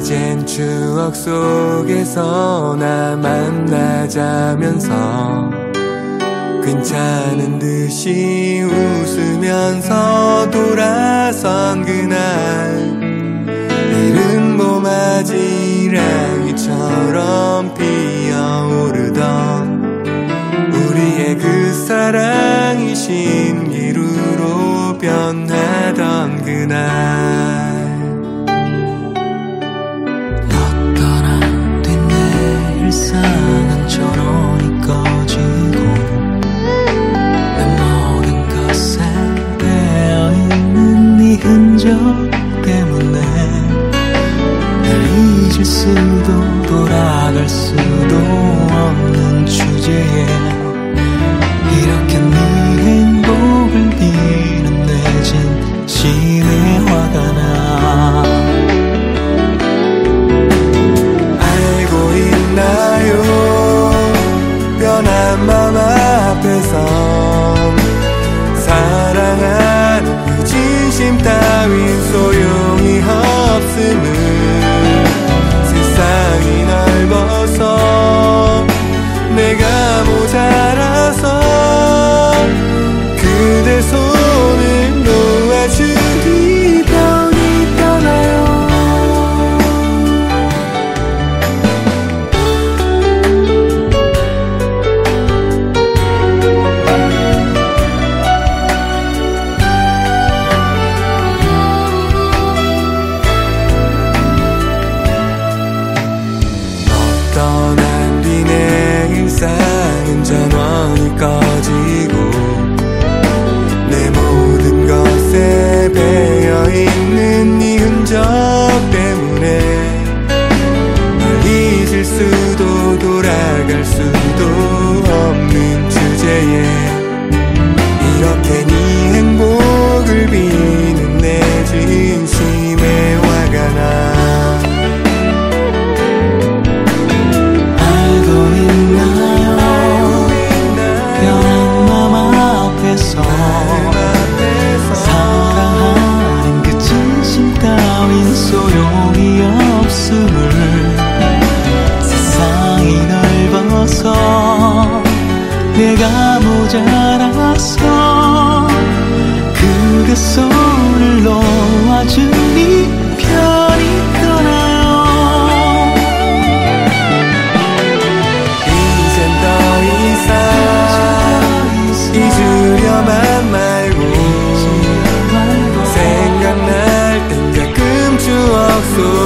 이젠 추억 속에서 나 만나자면서 괜찮은 듯이 웃으면서 돌아선 그날 이른 봄맞이 랑이처럼 피어오르던 우리의 그 사랑이 신기루로 변하던 그날 일상은 저런이 꺼지고 내 모든 것에 배어있는 네 흔적 때문에 날 잊을 수도 돌아갈 수도 없는 주제에 이렇게 네 행복을 비는 내 진심에 화가 나 나요 변한 맘 앞에서 사랑하는 그 진심 따윈 소용이 없음을 세상이 넓어서 내가 모자라서 그대 손을 놓아주니 병이 떠나요 떠난 뒤 내 일상은 전원이 꺼지고 내 모든 것에 배어있는 네 흔적 때문에 널 잊을 수도 돌아갈 수도 없는 주제에 이렇게 네 행복을 비는 내 진심에 화가 나 사랑하는 그 진심 따윈 소용이 없음을 세상이 넓어서 내가 모자라서 그대 손을 놓아주니 편히 떠나요 이젠 더 이상 잊으려만 말고 생각날 땐 가끔 추억 속